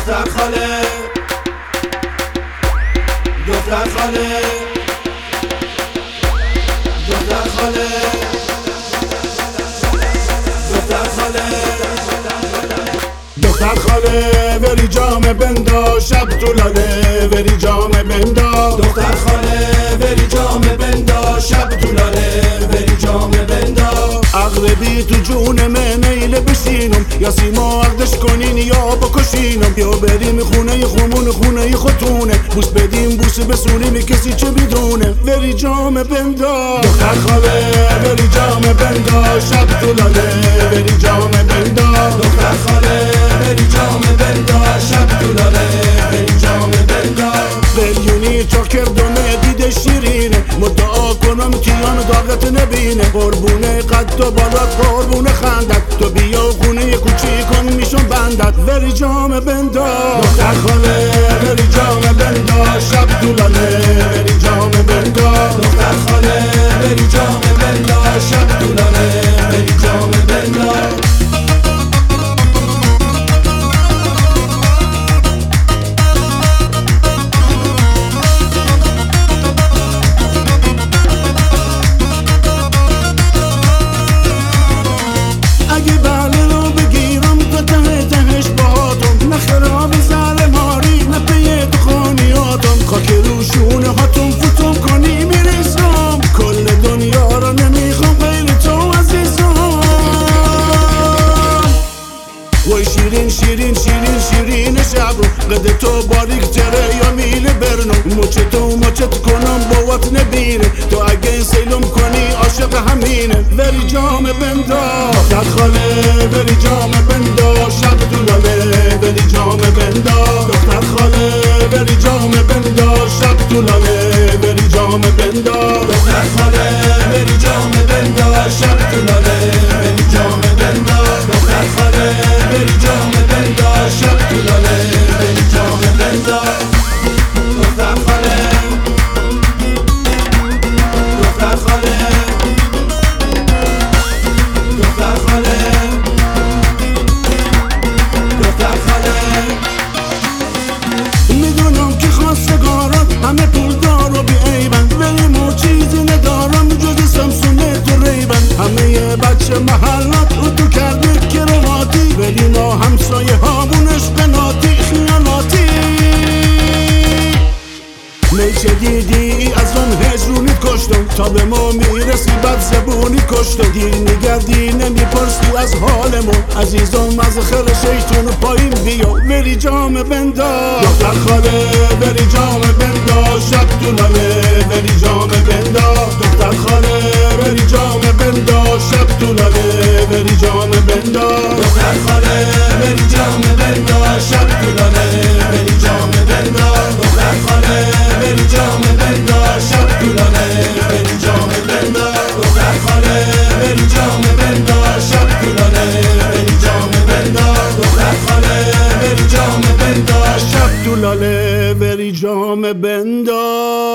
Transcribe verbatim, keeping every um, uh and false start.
دختر خاله دختر خاله دختر خاله دختر خاله دختر خاله وری جام بندا شب تو لاله وری جام بندا دختر خاله وری جام بندا شب تو لاله وری جام بندا اغربی تو جون من نیله بشینم یا سیما عقدش کنین یا بکشینم یا بریم خونه خمون خونه خودتونه بوس بدیم بوس بسونیم کسی چه بدونه وری جام بندا دختر خاله وری جام بندا شب تو لاله وری جام بندا دختر خاله وری جام بندا شب تو لاله وری جام بندا بریونی چاکر دونه دیده شیرینه مدعا کنم کیان داغت نبینه قربونه قد و بالات قربونه خندت تو بیا خونه کوچیکم میشم بندت وری جام بندا دختر خاله وری جام بندا شب تو لاله وری جام بندا دختر خاله وری جام بندا شب تو لاله وری جام بندا شیرین شیرین شیرین شیرین شب قد تو باریک تره یا میل برنو مچت و مچت کنم بوات نبینه تو اگه این سیلم کنی عاشق همینه وری جام بندا دختر خاله وری جام بندا شب تو لاله وری جام بندا دختر خاله وری جام بندا شب تو لاله وری جام بندا دختر خاله وری جام بندا شب تو لاله وری جام بندا دختر خاله وری جام بندا شب تو لاله وری جام بندا دختر خاله دختر خاله دختر خاله دختر خاله میدونم که خواستگارات همه پولدار و بیعیبن ولی مو چیزی ندارم جز سمسونه تو ریبن همه یه بچه محلات او تو کرده کرواتی ولی نا همسایه هامونش قناتی خیاناتی میشه دیدی از اون هجرونیت کشتم تا به ما میرسی بد زبونیت کشتم دیر میگردی نمیپرسی از حالمون عزیزم از خیر شیطون پایین بیا وری جام بندا دختر خاله وری جام بندا شب تو لاله وری جام بندا دختر خاله وری جام بندا شب تو لاله وری جام بندا دختر خاله وری جام بندا شب تو لاله وری جام بندا دختر خاله وری جام بندا شب تو لاله وری جام بندا دختر خاله وری جام بندا شب تو لاله وری جام بندا دختر خاله وری جام بندا شب تو لاله وری جام بندا